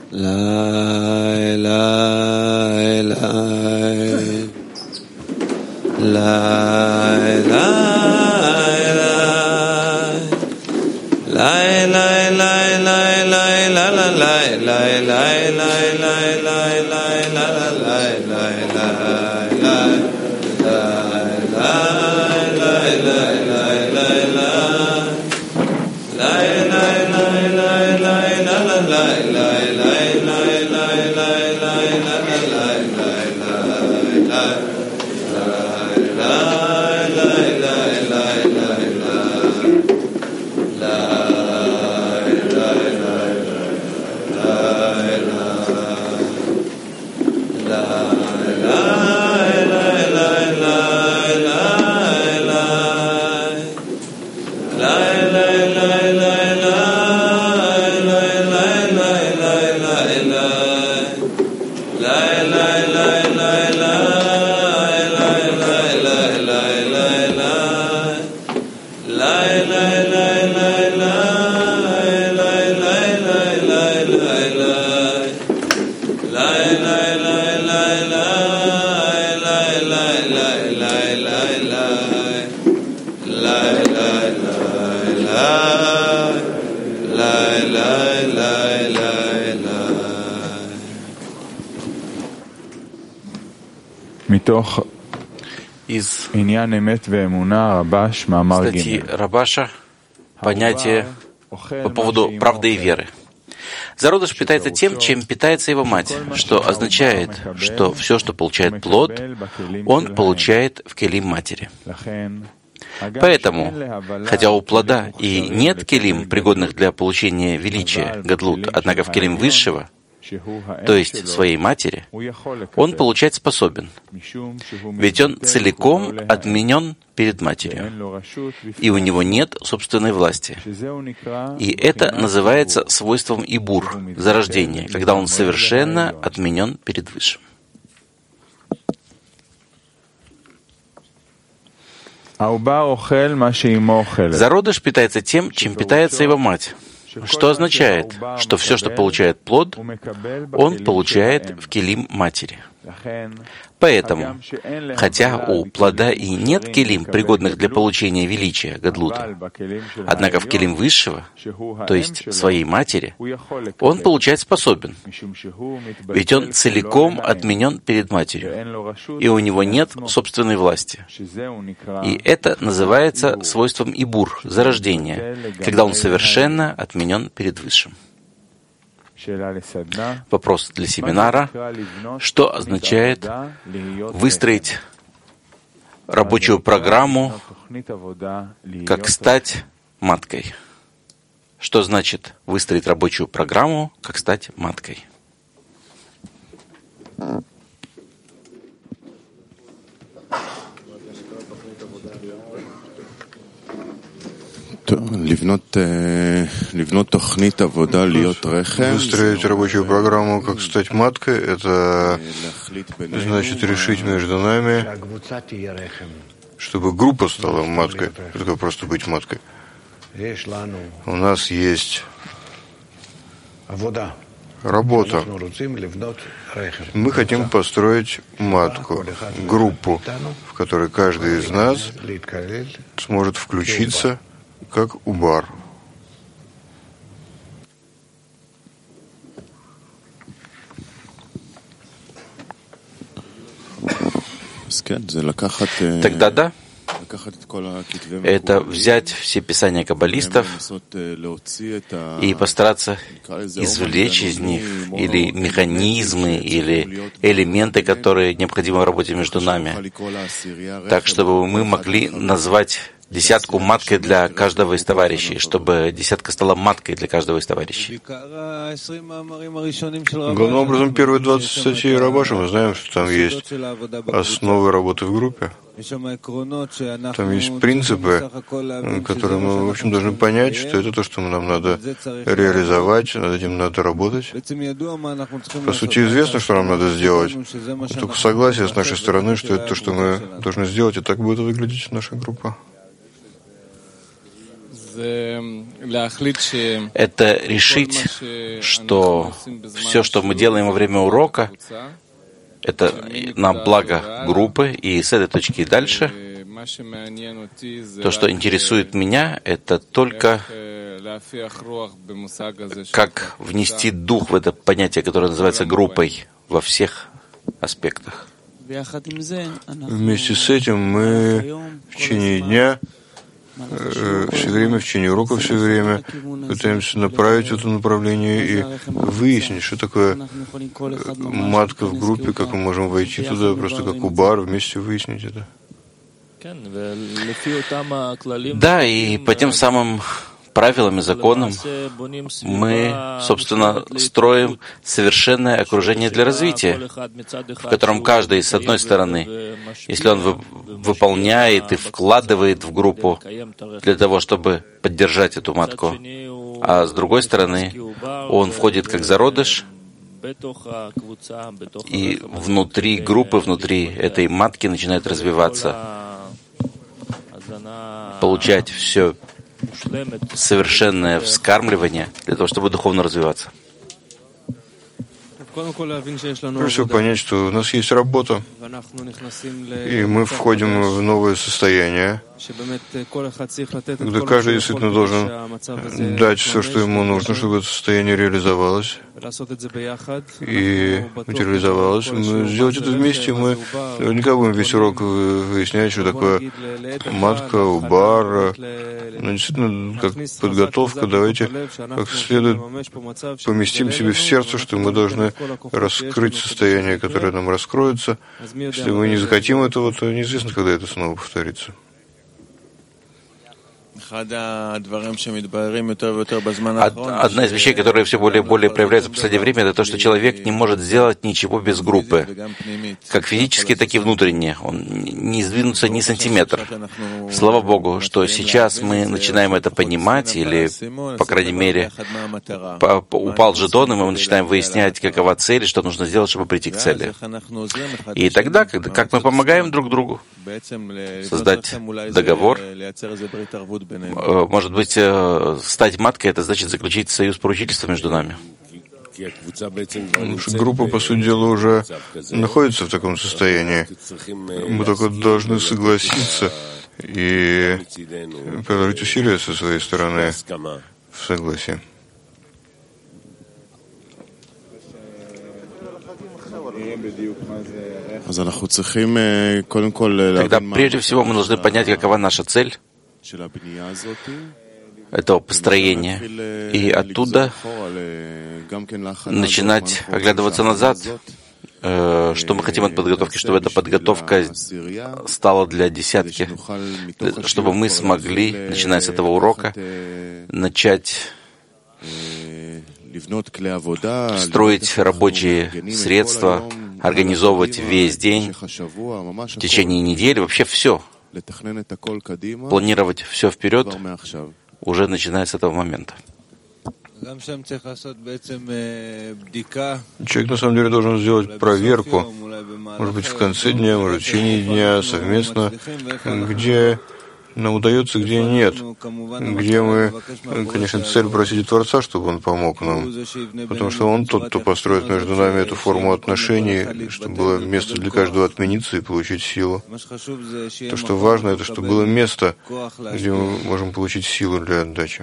Из статьи Рабаша понятие по поводу правды и веры. Зародыш питается тем, чем питается его мать, что означает, что все, что получает плод, он получает в келим матери. Поэтому, хотя у плода и нет келим, пригодных для получения величия, гадлут, однако в келим высшего, то есть своей матери, он получать способен, ведь он целиком отменен перед матерью, и у него нет собственной власти. И это называется свойством ибур, зарождения, когда он совершенно отменен перед высшим. Зародыш питается тем, чем питается его мать, что означает, что все, что получает плод, он получает в келим матери. Поэтому, хотя у плода и нет келим, пригодных для получения величия, гадлута, однако в келим высшего, то есть своей матери, он получать способен, ведь он целиком отменен перед матерью, и у него нет собственной власти. И это называется свойством ибур, зарождения, когда он совершенно отменен перед высшим. Вопрос для семинара. Что означает выстроить рабочую программу, как стать маткой? Что значит выстроить рабочую программу, как стать маткой? Выстроить рабочую программу, как стать маткой, это значит решить между нами, чтобы группа стала маткой. Это как просто быть маткой. У нас есть работа. Мы хотим построить матку, группу, в которой каждый из нас сможет включиться как убар. Тогда да. Это взять все писания каббалистов и постараться извлечь из них или механизмы, или элементы, которые необходимы в работе между нами, так, чтобы мы могли назвать десятку маткой для каждого из товарищей, чтобы десятка стала маткой для каждого из товарищей. Главным образом, первые 20 статей Рабаша, мы знаем, что там есть основы работы в группе. Там есть принципы, которые мы, в общем, должны понять, что это то, что нам надо реализовать, над этим надо работать. По сути, известно, что нам надо сделать. Только согласие с нашей стороны, что это то, что мы должны сделать, и так будет выглядеть наша группа. это решить, что все, что мы делаем во время урока, это на благо группы, и с этой точки и дальше то, что интересует меня, это только как внести дух в это понятие, которое называется группой, во всех аспектах. Вместе с этим мы в течение дня, все время, в течение урока все время пытаемся направить это направление и выяснить, что такое матка в группе, как мы можем войти туда, просто как убар, вместе выяснить это. Да, и по тем самым правилам и законам мы, собственно, строим совершенное окружение для развития, в котором каждый, с одной стороны, если он выполняет и вкладывает в группу для того, чтобы поддержать эту матку, а с другой стороны, он входит как зародыш, и внутри группы, внутри этой матки начинает развиваться, получать все совершенное вскармливание для того, чтобы духовно развиваться. Прежде всего понять, что у нас есть работа, и мы входим в новое состояние, когда каждый действительно должен дать все, что ему нужно, чтобы это состояние реализовалось и материализовалось. Мы сделать это вместе, мы наверняка будем весь урок выяснять, что такое матка, убар. Но действительно, как подготовка, давайте как следует поместим себе в сердце, что мы должны раскрыть состояние, которое нам раскроется. Если мы не захотим этого, то неизвестно, когда это снова повторится. Одна из вещей, которые все более и более проявляются в последнее время, это то, что человек не может сделать ничего без группы, как физически, так и внутренне. Он не сдвинуться ни сантиметр. Слава Богу, что сейчас мы начинаем это понимать, или, по крайней мере, упал жетон, и мы начинаем выяснять, какова цель, что нужно сделать, чтобы прийти к цели. И тогда, как мы помогаем друг другу создать договор, может быть, стать маткой, это значит заключить союз поручительства между нами. Группа, по сути дела, уже находится в таком состоянии. Мы только должны согласиться и приложить усилия со своей стороны в согласии. Тогда прежде всего мы должны понять, какова наша цель этого построения, и оттуда начинать оглядываться назад, что мы хотим от подготовки, чтобы эта подготовка стала для десятки, чтобы мы смогли, начиная с этого урока, начать строить рабочие средства, организовывать весь день, в течение недели, вообще все. Планировать все вперед, уже начиная с этого момента. Человек на самом деле должен сделать проверку, может быть, в конце дня, может, в течение дня, совместно, где нам удается, где нет, где мы, конечно, цель просить у Творца, чтобы Он помог нам, потому что Он тот, кто построит между нами эту форму отношений, чтобы было место для каждого отмениться и получить силу. То, что важно, это чтобы было место, где мы можем получить силу для отдачи.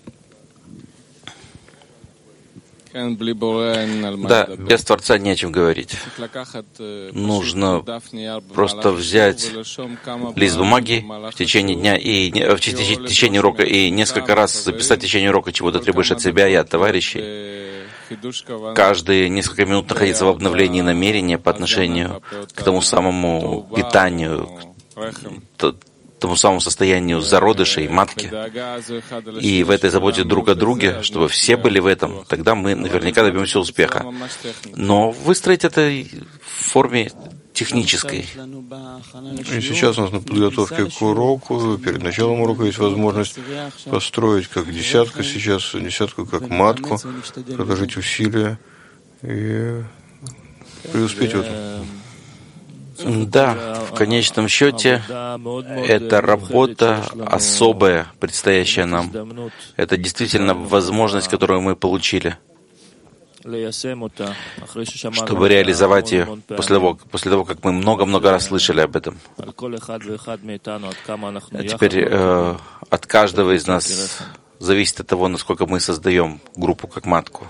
Да, без Творца не о чем говорить. Нужно просто взять лист бумаги в течение дня и в течение урока и несколько раз записать в течение урока, чего ты требуешь от себя и от товарищей. Каждые несколько минут находиться в обновлении намерения по отношению к тому самому питанию, тому самому состоянию зародыша и матки, и в этой заботе друг о друге, чтобы все были в этом, тогда мы наверняка добьемся успеха. Но выстроить это в форме технической. И сейчас у нас на подготовке к уроку, перед началом урока есть возможность построить как десятку сейчас, десятку как матку, приложить усилия и преуспеть в этом. Да, в конечном счете, эта работа особая, предстоящая нам. Это действительно возможность, которую мы получили, чтобы реализовать ее после того, как мы много-много раз слышали об этом. А теперь от каждого из нас зависит от того, насколько мы создаем группу как матку.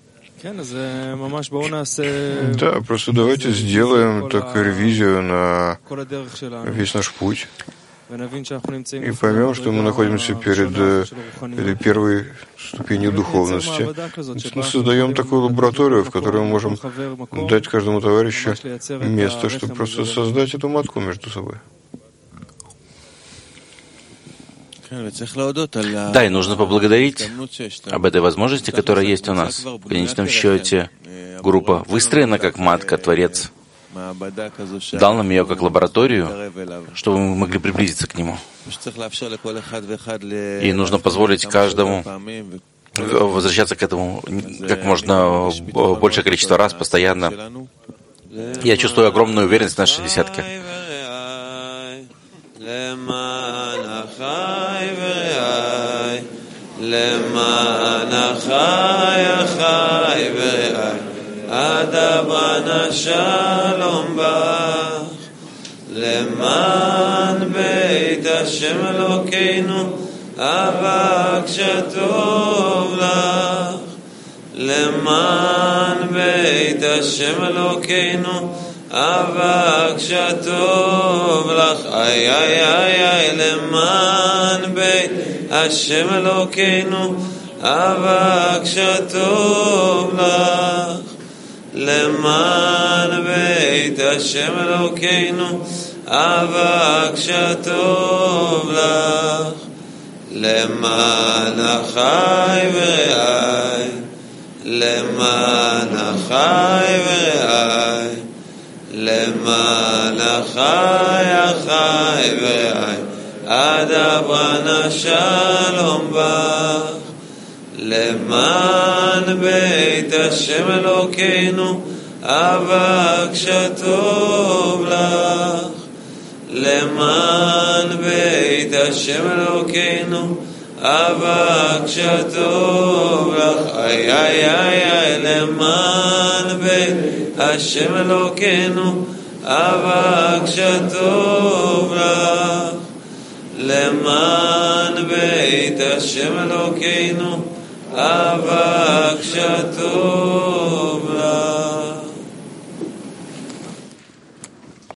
Да, просто давайте сделаем так ревизию на весь наш путь и поймем, что мы находимся перед этой первой ступенью духовности. Мы создаем такую лабораторию, в которой мы можем дать каждому товарищу место, чтобы просто создать эту матку между собой. Да, и нужно поблагодарить об этой возможности, которая есть у нас. В конечном счете, группа выстроена как матка, Творец дал нам ее как лабораторию, чтобы мы могли приблизиться к нему. И нужно позволить каждому возвращаться к этому как можно большее количество раз, постоянно. Я чувствую огромную уверенность в нашей десятке. אדבנה שלום בך, למען בית השם אלוקינו, אבק שטוב לך, למען בית השם אלוקינו, אבק שטוב לך, איי איי איי איי, למען בית השם אלוקינו, אבק שטוב לך, למען בית השם אלוקינו, אבק שטוב לך, למען אחי ורעי, למען אחי ורעי, למען אחי ורעי, אדברה שלום בך, למען בית השם אלוקינו, אבק שטוב לך, למען בית השם אלוקינו, אבק שטוב לך, איי איי איי איי, למען בית השם אלוקינו, אבק שטוב לך, למען בית השם אלוקינו, אבק שטוב